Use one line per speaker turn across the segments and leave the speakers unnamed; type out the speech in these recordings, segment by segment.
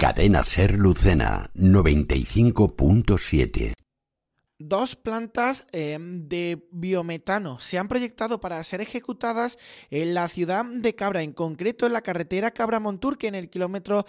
Cadena Ser Lucena 95.7.
Dos plantas de biometano se han proyectado para ser ejecutadas en la ciudad de Cabra, en concreto en la carretera Cabra-Monturque, en el kilómetro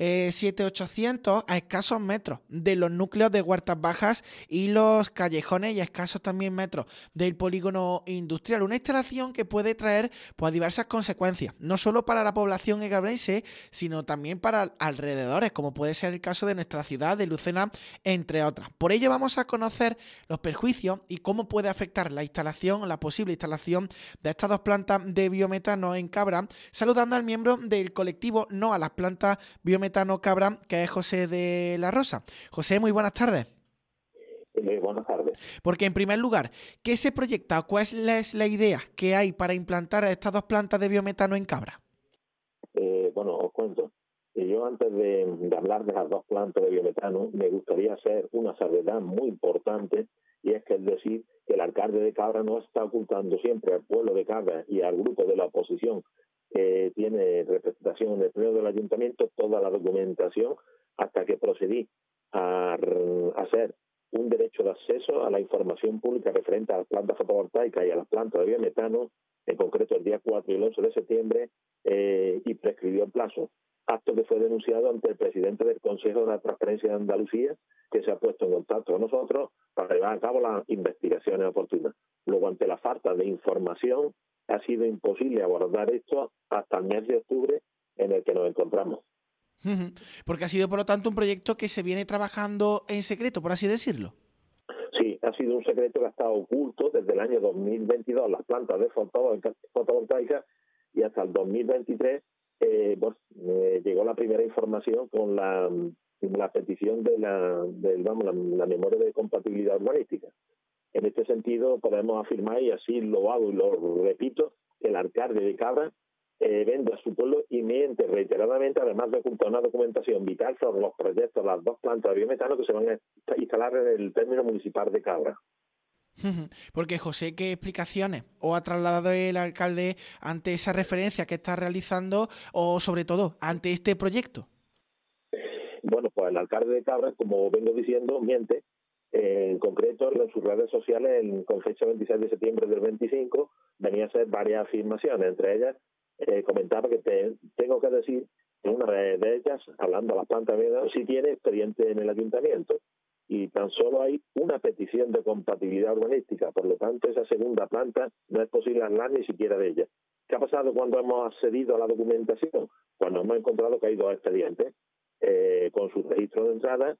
7800, a escasos metros de los núcleos de Huertas Bajas y los callejones, y a escasos también metros del polígono industrial. Una instalación que puede traer pues diversas consecuencias, no solo para la población egabrense, sino también para alrededores, como puede ser el caso de nuestra ciudad de Lucena, entre otras. Por ello vamos a conocer los perjuicios y cómo puede afectar la instalación, la posible instalación de estas dos plantas de biometano en Cabra, saludando al miembro del colectivo No a las Plantas Biometano Cabra, que es José de la Rosa. José, muy buenas tardes.
Buenas tardes.
Porque en primer lugar, ¿qué se proyecta? ¿Cuál es la idea que hay para implantar estas dos plantas de biometano en Cabra?
Bueno, os cuento. Yo antes de hablar de las dos plantas de biometano, me gustaría hacer una salvedad muy importante, y es decir, que el alcalde de Cabra no está ocultando siempre al pueblo de Cabra y al grupo de la oposición que tiene representación en el pleno del ayuntamiento toda la documentación hasta que procedí a hacer un derecho de acceso a la información pública referente a las plantas fotovoltaicas y a las plantas de biometano, en concreto el día 4 y el 11 de septiembre, y prescribió el plazo. Acto que fue denunciado ante el presidente del Consejo de la Transparencia de Andalucía, que se ha puesto en contacto con nosotros para llevar a cabo las investigaciones oportunas. Luego, ante la falta de información, ha sido imposible abordar esto hasta el mes de octubre, en el que nos encontramos.
Porque ha sido, por lo tanto, un proyecto que se viene trabajando en secreto, por así decirlo.
Sí, ha sido un secreto que ha estado oculto desde el año 2022, las plantas de fotovoltaicas, y hasta el 2023 llegó la primera información con la petición de la memoria de compatibilidad urbanística. En este sentido, podemos afirmar, y así lo hago y lo repito, que el alcalde de Cabra vende a su pueblo y miente reiteradamente, además de ocultar una documentación vital sobre los proyectos de las dos plantas de biometano que se van a instalar en el término municipal de Cabra.
Porque, José, ¿qué explicaciones os ha trasladado el alcalde ante esa referencia que está realizando, o sobre todo ante este proyecto?
Bueno, pues el alcalde de Cabra, como vengo diciendo, miente. En concreto, en sus redes sociales, con fecha 26 de septiembre del 25, venía a hacer varias afirmaciones. Entre ellas, comentaba que tengo que decir que una de ellas, hablando a las plantas de biometano, sí tiene expediente en el ayuntamiento, y tan solo hay una petición de compatibilidad urbanística. Por lo tanto, esa segunda planta no es posible hablar ni siquiera de ella. ¿Qué ha pasado cuando hemos accedido a la documentación? Cuando hemos encontrado que hay dos expedientes con su registro de entrada,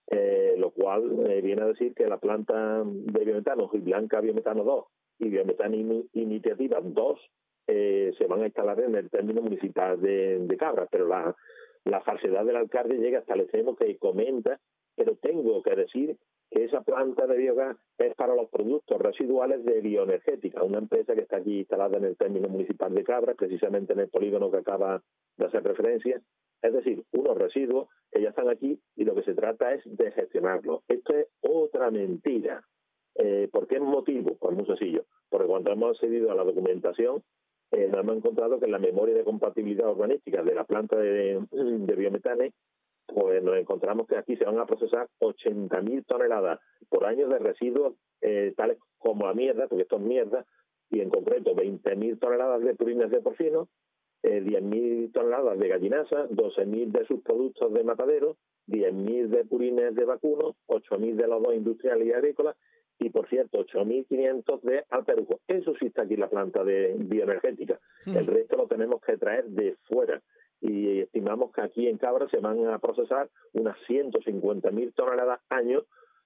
lo cual viene a decir que la planta de biometano, Blanca Biometano 2 y Biometano Iniciativa 2 se van a instalar en el término municipal de Cabra, pero la falsedad del alcalde llega hasta el extremo que comenta: pero tengo que decir que esa planta de biogás es para los productos residuales de Bioenergética, una empresa que está aquí instalada en el término municipal de Cabra, precisamente en el polígono que acaba de hacer referencia. Es decir, unos residuos que ya están aquí y lo que se trata es de gestionarlos. Esto es otra mentira. ¿Por qué motivo? Pues muy sencillo. Porque cuando hemos accedido a la documentación, nos hemos encontrado que en la memoria de compatibilidad urbanística de la planta de biometano, pues nos encontramos que aquí se van a procesar 80.000 toneladas por año de residuos tales como la mierda, porque esto es mierda, y en concreto 20.000 toneladas de purines de porcino, 10.000 toneladas de gallinasa, 12.000 de subproductos de matadero, 10.000 de purines de vacuno, 8.000 de lodos industriales y agrícolas, y por cierto, 8.500 de alperujo. Eso sí está aquí en la planta de bioenergética. El resto lo tenemos que traer de fuera. Y estimamos que aquí en Cabra se van a procesar unas 150.000 toneladas año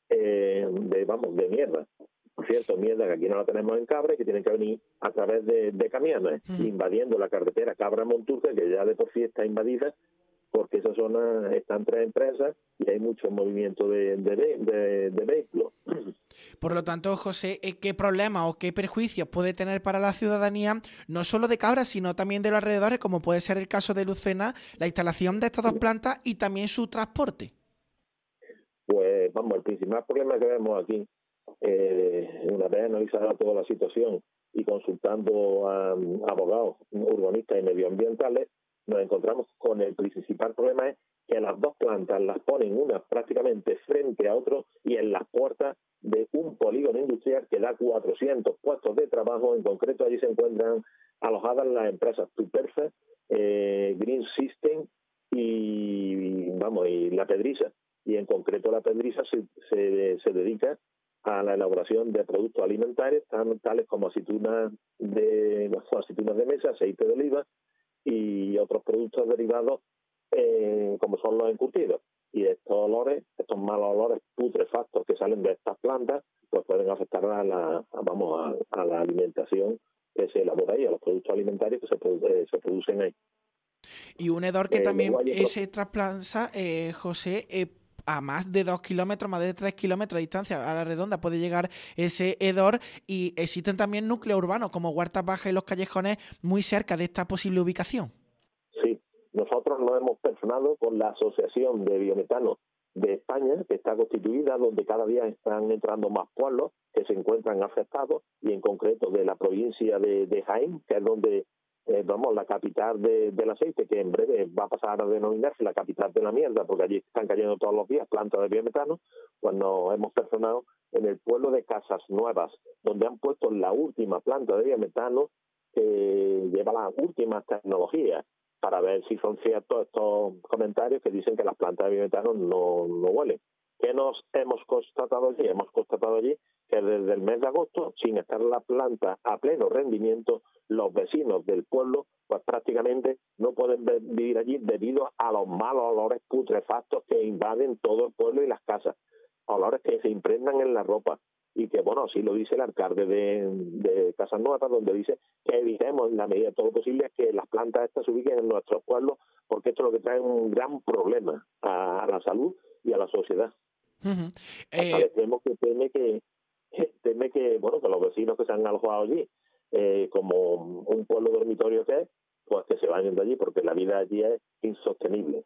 de mierda. Por cierto, mierda que aquí no la tenemos en Cabra y que tienen que venir a través de camiones, invadiendo la carretera Cabra-Monturque, que ya de por sí está invadida, porque esa zona están tres empresas y hay mucho movimiento de vehículos.
Por lo tanto, José, ¿qué problema o qué perjuicios puede tener para la ciudadanía, no solo de Cabra, sino también de los alrededores, como puede ser el caso de Lucena, la instalación de estas dos plantas y también su transporte?
Pues vamos, el principal problema que vemos aquí, una vez analizada toda la situación y consultando a abogados, urbanistas y medioambientales, nos encontramos con el principal problema es que las dos plantas las ponen unas prácticamente frente a otro y en las puertas de un polígono industrial que da 400 puestos de trabajo. En concreto, allí se encuentran alojadas las empresas Tuperfa, Green System y La Pedrisa. Y en concreto la Pedrisa se dedica a la elaboración de productos alimentarios tales como aceitunas de mesa, aceite de oliva y otros productos derivados como son los encurtidos. Y estos malos olores putrefactos que salen de estas plantas, pues pueden afectar a la alimentación que se elabora ahí, a los productos alimentarios que se producen ahí.
Y un hedor que también se trasplanta, José, a más de 2 kilómetros, más de 3 kilómetros de distancia a la redonda puede llegar ese hedor, y existen también núcleos urbanos como Huertas Bajas y Los Callejones muy cerca de esta posible ubicación.
Sí, nosotros nos hemos personado con la Asociación de Biometano de España, que está constituida, donde cada día están entrando más pueblos que se encuentran afectados, y en concreto de la provincia de Jaén, que es donde la capital del aceite, que en breve va a pasar a denominarse la capital de la mierda, porque allí están cayendo todos los días plantas de biometano. Pues nos hemos personado en el pueblo de Casas Nuevas, donde han puesto la última planta de biometano que lleva las últimas tecnologías, para ver si son ciertos estos comentarios que dicen que las plantas de biometano no huelen. ¿Qué nos hemos constatado allí? Hemos constatado allí que desde el mes de agosto, sin estar la planta a pleno rendimiento, los vecinos del pueblo pues prácticamente no pueden vivir allí debido a los malos olores putrefactos que invaden todo el pueblo y las casas, olores que se impregnan en la ropa. Y que, bueno, así lo dice el alcalde de Casas Nuevas, donde dice que evitemos en la medida de todo lo posible que las plantas estas se ubiquen en nuestros pueblos, porque esto es lo que trae un gran problema a la salud y a la sociedad. Hasta el extremo que teme que los vecinos que se han alojado allí, como un pueblo dormitorio que es, pues que se vayan de allí, porque la vida allí es insostenible.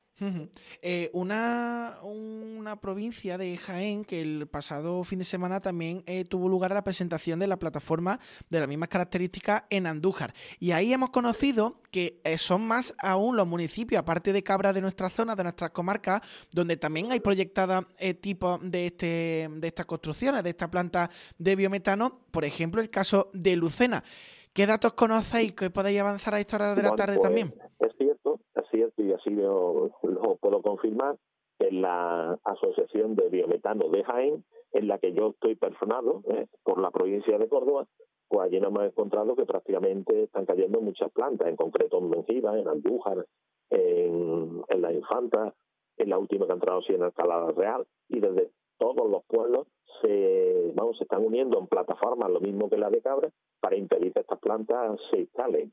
Una provincia de Jaén que el pasado fin de semana también tuvo lugar la presentación de la plataforma de las mismas características en Andújar, y ahí hemos conocido que son más aún los municipios, aparte de Cabra, de nuestra zona, de nuestras comarcas, donde también hay proyectadas tipos de estas construcciones, de esta planta de biometano. Por ejemplo, el caso de Lucena. ¿Qué datos conocéis que podéis avanzar a esta hora de la tarde también?
Es cierto, y así lo puedo confirmar, en la Asociación de Biometano de Jaén, en la que yo estoy personado por la provincia de Córdoba, pues allí nos hemos encontrado que prácticamente están cayendo muchas plantas, en concreto en Mengiba, en Andújar, en La Infanta, en la última que ha entrado en Alcalá Real, y desde todos los pueblos se están uniendo en plataformas, lo mismo que la de Cabra, para impedir que estas plantas se instalen.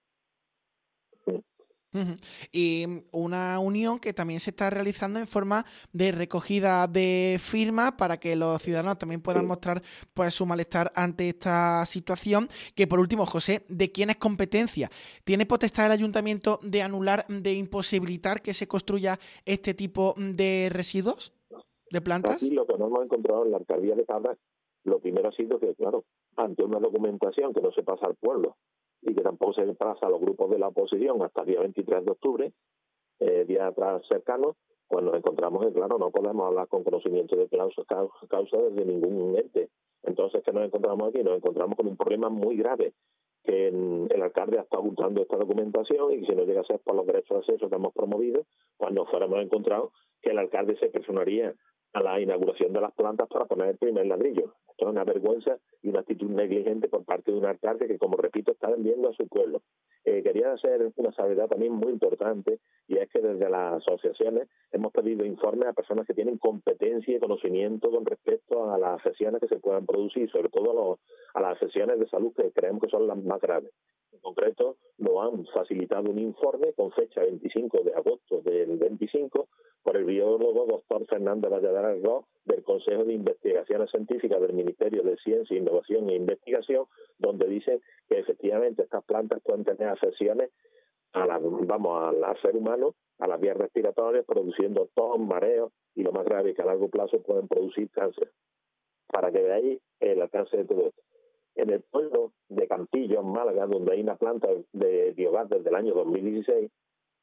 Y una unión que también se está realizando en forma de recogida de firmas para que los ciudadanos también puedan mostrar pues su malestar ante esta situación. Que por último, José, ¿de quién es competencia? ¿Tiene potestad el ayuntamiento de anular, de imposibilitar que se construya este tipo de residuos, de plantas?
Aquí lo que no hemos encontrado en la alcaldía de Cabra, lo primero ha sido que, claro, ante una documentación que no se pasa al pueblo y que tampoco se pasa a los grupos de la oposición hasta el día 23 de octubre, día atrás cercano, pues nos encontramos que, claro, no podemos hablar con conocimiento de causa desde ningún ente. Entonces, ¿qué nos encontramos aquí? Nos encontramos con un problema muy grave, que el alcalde ha estado ocultando esta documentación, y si no llega a ser por los derechos de acceso que hemos promovido, pues nos fuéramos encontrado que el alcalde se personaría a la inauguración de las plantas para poner el primer ladrillo. Esto es una vergüenza y una actitud negligente por parte de un alcalde que, como repito, está vendiendo a su pueblo. Quería hacer una salvedad también muy importante, y es que desde las asociaciones hemos pedido informes a personas que tienen competencia y conocimiento con respecto a las afecciones que se puedan producir, sobre todo a las afecciones de salud que creemos que son las más graves. En concreto, nos han facilitado un informe con fecha 25 de agosto del 25 por el biólogo doctor Fernández Valladares Ross, del Consejo de Investigaciones Científicas del Ministerio de Ciencia, Innovación e Investigación, donde dicen que efectivamente estas plantas pueden tener afecciones al ser humano, a las vías respiratorias, produciendo tos, mareos, y lo más grave, que a largo plazo pueden producir cáncer. Para que veáis el alcance de todo esto. En el pueblo de Campillo, en Málaga, donde hay una planta de biogás desde el año 2016,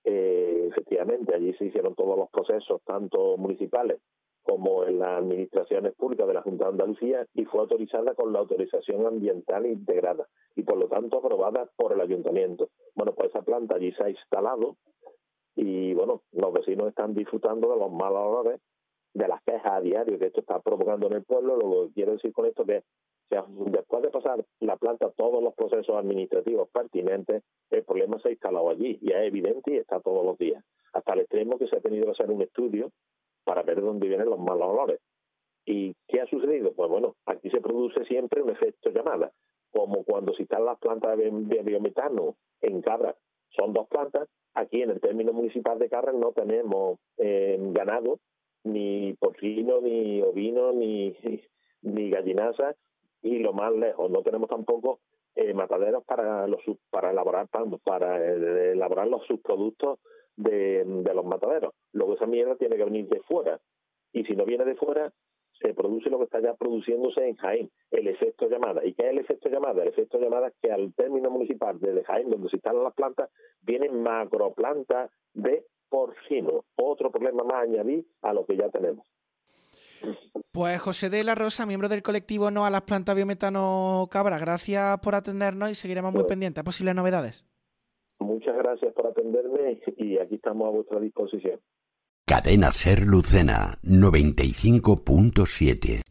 efectivamente, allí se hicieron todos los procesos, tanto municipales como en las administraciones públicas de la Junta de Andalucía, y fue autorizada con la autorización ambiental integrada y por lo tanto aprobada por el ayuntamiento. Bueno, pues esa planta allí se ha instalado y bueno, los vecinos están disfrutando de los malos olores, de las quejas a diario que esto está provocando en el pueblo. Lo que quiero decir con esto es que después de pasar la planta todos los procesos administrativos pertinentes, el problema se ha instalado allí y es evidente y está todos los días, hasta el extremo que se ha tenido que hacer un estudio para ver dónde vienen los malos olores. ¿Y qué ha sucedido? Pues bueno, aquí se produce siempre un efecto llamada, como cuando se instalan las plantas de biometano en Cabra. Son 2 plantas. Aquí en el término municipal de Cabra no tenemos ganado, ni porcino, ni ovino, ni gallinaza, y lo más lejos, no tenemos tampoco mataderos para elaborar los subproductos de los mataderos. Luego esa mierda tiene que venir de fuera, y si no viene de fuera, se produce lo que está ya produciéndose en Jaén, el efecto llamada. ¿Y qué es el efecto llamada? El efecto llamada es que al término municipal de Jaén, donde se instalan las plantas, vienen macroplantas de porcino. Otro problema más a añadir a lo que ya tenemos.
Pues José de la Rosa, miembro del colectivo No a las Plantas Biometano Cabra, gracias por atendernos y seguiremos muy pendientes a posibles novedades.
Muchas gracias por atenderme y aquí estamos a vuestra disposición.
Cadena Ser Lucena 95.7